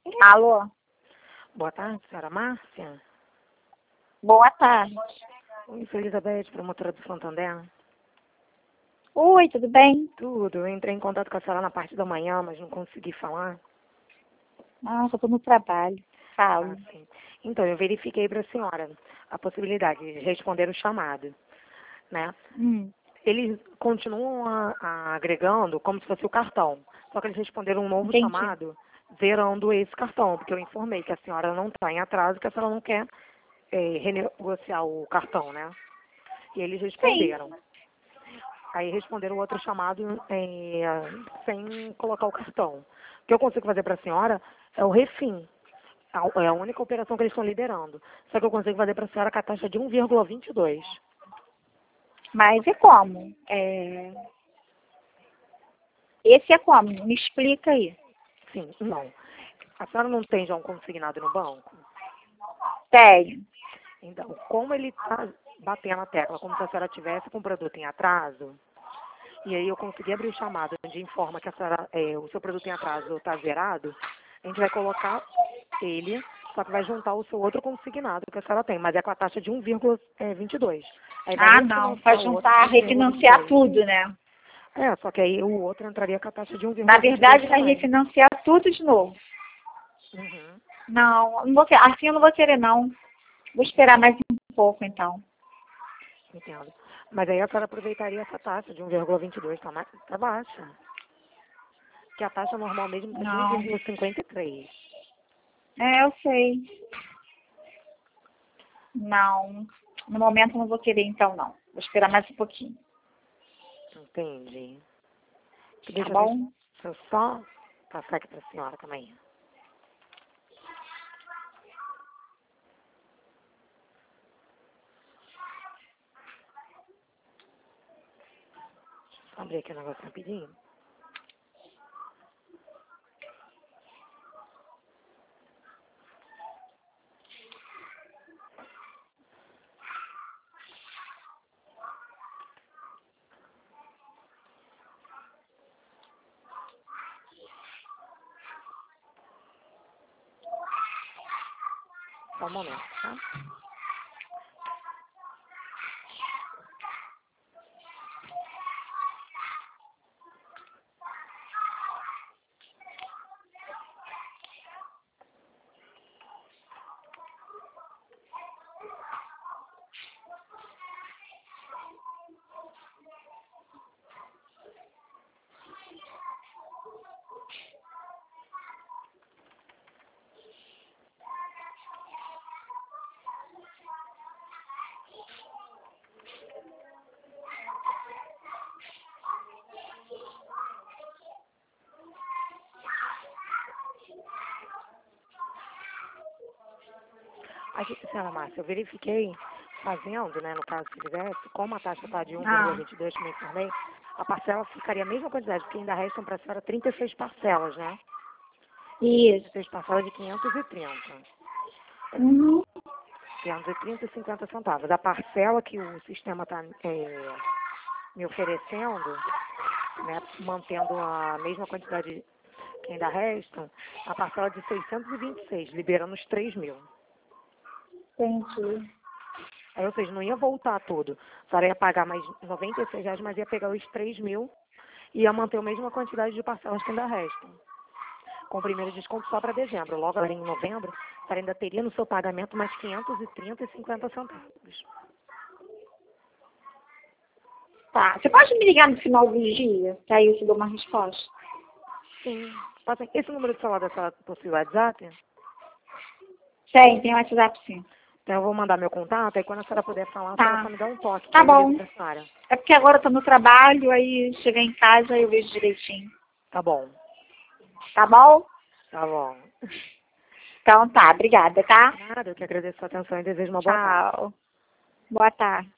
Alô? Boa tarde, senhora Márcia. Boa tarde. Oi, sou Elizabeth, promotora do Santander. Oi, tudo bem? Tudo, eu entrei em contato com a senhora na parte da manhã, mas não consegui falar. Nossa, eu tô no trabalho. Falo. Sim. Então, eu verifiquei para a senhora a possibilidade de responder o chamado, né? Eles continuam agregando como se fosse o cartão, só que eles responderam um novo Entendi. chamado zerando esse cartão, porque eu informei que a senhora não está em atraso, que a senhora não quer renegociar o cartão, né? E eles responderam. Aí responderam o outro chamado sem colocar o cartão. O que eu consigo fazer para a senhora é o refim. É a única operação que eles estão liderando. Só que eu consigo fazer para a senhora com a taxa de 1,22. Mas é como? Esse é como? Me explica aí. Sim, não. A senhora não tem já um consignado no banco? Tenho. Então, como ele está batendo a tecla, como se a senhora tivesse com o produto em atraso, e aí eu consegui abrir o chamado onde informa que a senhora, o seu produto em atraso está zerado, a gente vai colocar ele, só que vai juntar o seu outro consignado que a senhora tem, mas é com a taxa de 1,22. Aí vai Não. refinanciar Para o outro juntar, com refinanciar 1,22. tudo, né? Só que aí o outro entraria com a taxa de 1,22 Na verdade, vai também. refinanciar tudo de novo. Uhum. Não vou querer. Assim eu não vou querer, não. Vou esperar mais um pouco, então. Entendo. Mas aí a senhora aproveitaria essa taxa de 1,22, tá baixa. Que a taxa normal mesmo está de Não. 1,53. Eu sei. Não. No momento eu não vou querer, então, não. Vou esperar mais um pouquinho. Entendi. Tá bom? Deixa eu só passar aqui para a senhora, calma aí. Deixa eu só abrir aqui o negócio rapidinho. Só um momento, tá? Aqui, senhora Márcia, eu verifiquei fazendo, né, no caso se fizesse, como a taxa está de 1,22, como eu informei, a parcela ficaria a mesma quantidade, porque ainda restam para a senhora 36 parcelas, né? Isso. 36 parcelas de 530. Uhum. 530 e 50 centavos. A parcela que o sistema está me oferecendo, né, mantendo a mesma quantidade que ainda restam, a parcela de 626, liberando os 3.000. Entendi. Aí, ou seja, não ia voltar tudo. A senhora ia pagar mais R$ 96, mas ia pegar os 3.000 e ia manter a mesma quantidade de parcelas que ainda restam. Com o primeiro desconto só para dezembro. Logo agora em novembro, a senhora ainda teria no seu pagamento mais 530 e 50 centavos. Tá. Você pode me ligar no final do dia? Que aí eu te dou uma resposta. Sim. Esse número de celular da senhora possui WhatsApp? Tem WhatsApp sim. Então eu vou mandar meu contato, aí quando a senhora puder falar, a Tá. senhora só me dá um toque, que Tá aí eu ligo bom. pra senhora. É porque agora eu tô no trabalho, aí chegar em casa eu vejo direitinho. Tá bom. Tá bom? Tá bom. Então tá, obrigada, tá? Nada, eu que agradeço a sua atenção e desejo uma boa tarde. Tchau. Boa tarde.